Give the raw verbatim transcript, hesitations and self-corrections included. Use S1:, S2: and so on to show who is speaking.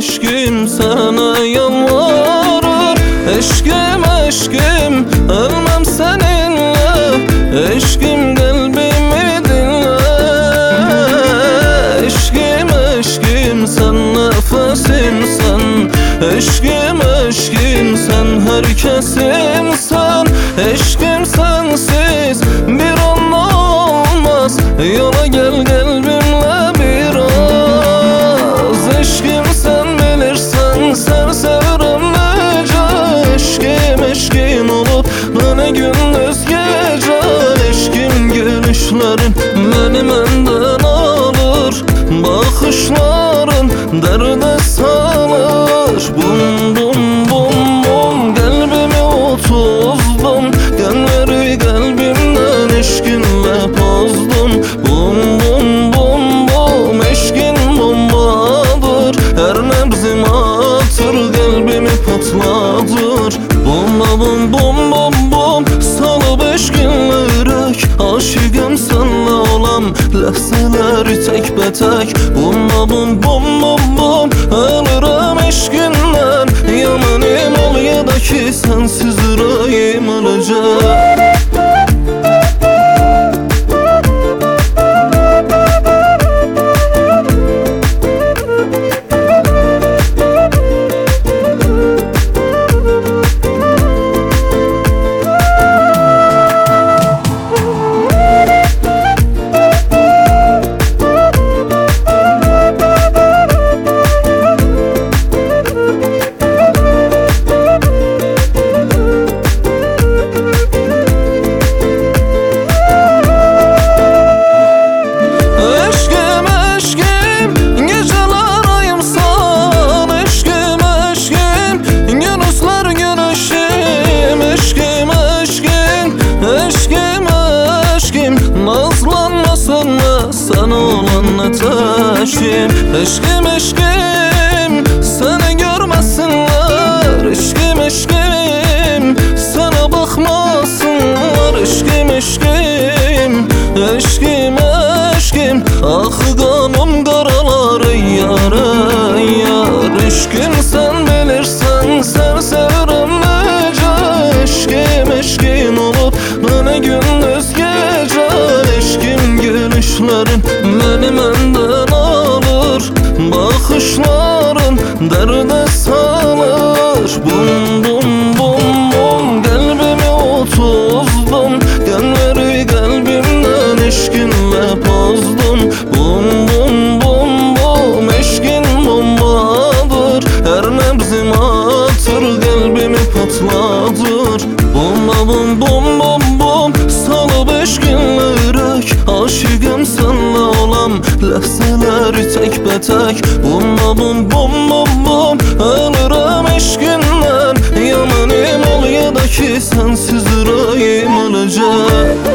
S1: eşkim sana yalvarır. Eşkim eşkim ölmem seninle. Eşkim kalbimi dinle. Eşkim eşkim sen nefesimsen. Eşkim eşkim sen herkesimsen. Eşkim sensiz bir an olmaz. Yola gel kalbimle biraz. Eşkim sen bilirsen sen severim nece. Eşkim eşkin olup bana gündüz gece. Eşkim gülüşlerin beni benden alır. Bakışların derde salır. Bum bum bum bum kalbimi otuzdum. Genleri kalbimden eşkinle bozdum. Bum bum bum bum eşkin bombadır. Her nebzim atır kalbimi patladır. Bum bum bum bum bum salıp eşkinlerek. Aşıkım senle olam ləhzələri tek betek. Bum bum bum bum bum ölürüm eşkinden. Yamanım ol ya da ki sensiz yüreğim öləcək. Sana olan ateşim. Eşkim eşkim seni görmesinler. Eşkim eşkim sana bakmasınlar. Eşkim eşkim eşkim eşkim ah kanım karaları yar yar. Eşkim sen bilirsen sen severim nece. Eşkim eşkin olup bana gündüz gece. Eşkim gülüşlerin beni benden alır. Bakışların derde salır. Bum bum bum bum kalbimi otuzdum. Genleri kalbimden eşkinle bozdum. Bum bum bum bum eşkin bombadır. Her nebzim atır kalbimi patladır. Bum bum bum bum bum salıp eşkinlerek. Aşıkım senle olam ləhzələri tek betek. Bum bum bum bum bum ölürüm eşkinden. Yamanım ol ya da ki sensiz yüreğim öləcək.